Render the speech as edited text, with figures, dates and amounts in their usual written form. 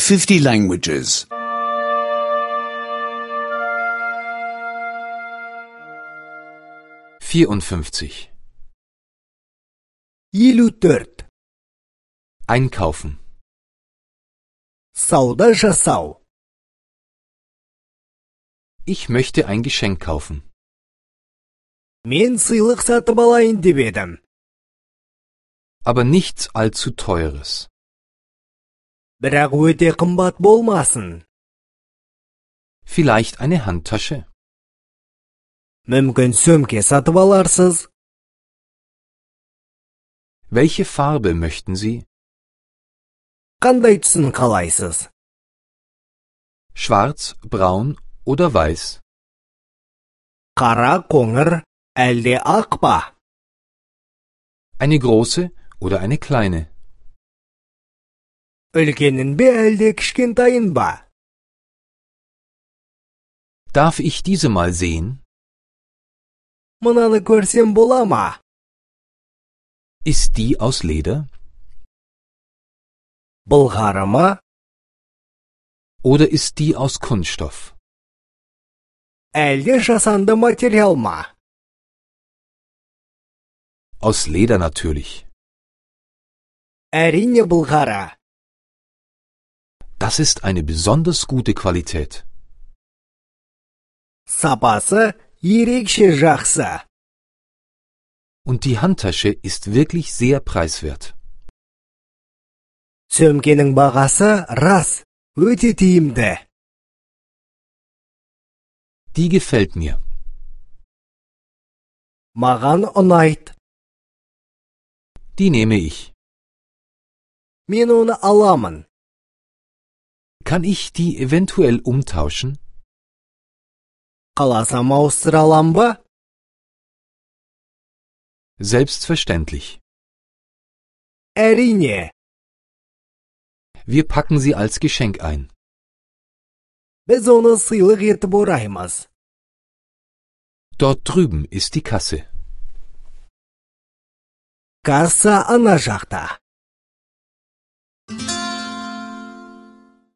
50 languages. 54. 54. Einkaufen. Сауда жасау. Ich möchte ein Geschenk kaufen. Мен сыйлық сатып алайын деп едім. Aber nichts allzu teures. Бірақ өте қымбат болмасын. Vielleicht eine Handtasche. Мүмкін сөмке сатып аларсыз. Welche Farbe möchten Sie? Қандай түсін қалайсыз? Schwarz, braun oder weiß? Қара, қоңыр, әлде ақ па? Eine große oder eine kleine? Үлкенін бе әлде кішкентайын ба? Darf ich diese mal sehen? Мынаны көрсем бола ма? Ist die aus Leder? Былғары ма? Oder ist die aus Kunststoff? Әлде жасанды материал ма? Aus Leder natürlich. Әрине былғары. Das ist eine besonders gute Qualität. Сапасы ерекше жақсы. Und die Handtasche ist wirklich sehr preiswert. Сөмкенің бағасы рас, өте тиімді. Die gefällt mir. Маған ұнайды. Die nehme ich. Мен оны аламын. Kann ich die eventuell umtauschen? Қаласам ауыстыра алам ба? Selbstverständlich. Әрине. Wir packen sie als Geschenk ein. Біз оны сыйлық етіп ораймыз. Dort drüben ist die Kasse. Касса ана жақта.